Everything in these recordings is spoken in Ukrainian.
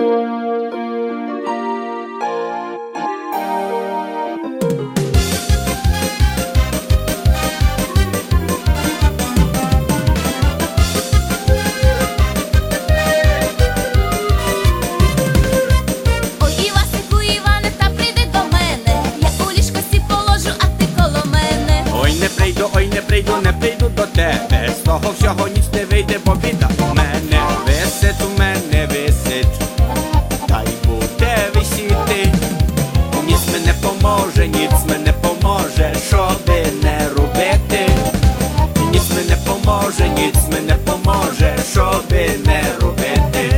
Не прийду до тебе, з того всього ніч не вийде, бо біда у мене висить, та й буде висіти. Ніц мене поможе, ніц мене поможе, щоби не робити. Ніц мене поможе, ніц мене поможе, щоби не робити.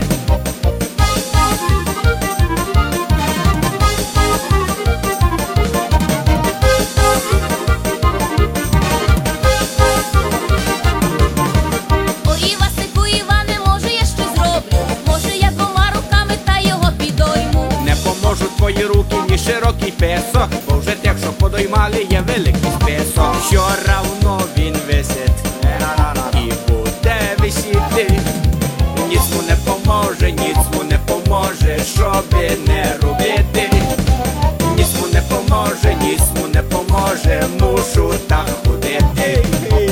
Твої руки, ні широкий песок, бо вже тих, що подоймали, є великий список. Що равно він висить і буде висіти. Ніц му не поможе, ніц му не поможе, щоби не робити. Ніц му не поможе, ніц му не поможе, мушу так ходити.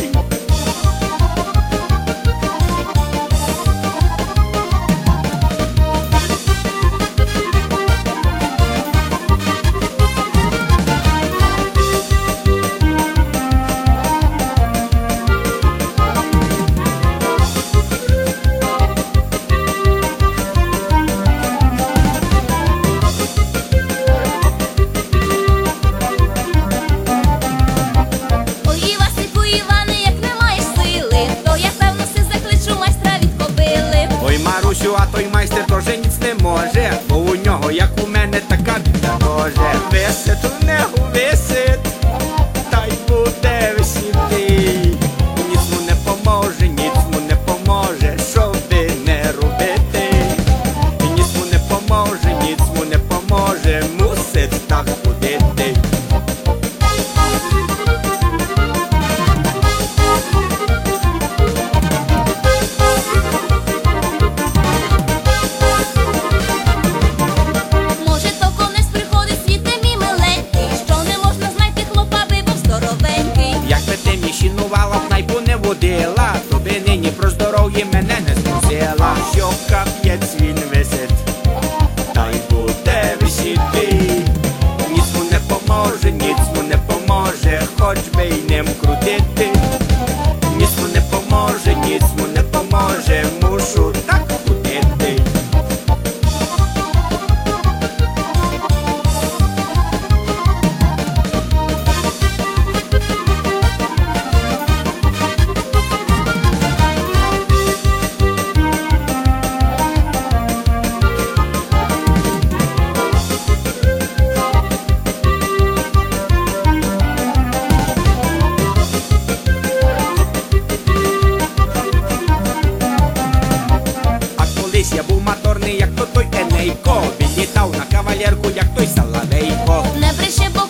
А той майстер тоже ніц не може, бо у нього, як у мене, така біда може. Висить у нього висить, та й буде висіти. Ніц му не поможе, ніц му не поможе, щоби не робити. Ніц му не поможе, ніц му не поможе, мусить так ходити. Водила, тобі нині про здоров'я мене не спросила. Що кап'єць він висить, та й буде висіти. Ніц му не поможе, ніц му не поможе, хоч би й ним крутити. Ніц му не поможе, ніц му не поможе, мушу так крутити. Я був моторний, як то той Енейко, він літав на кавалерку, як той Соловейко. Не бреши,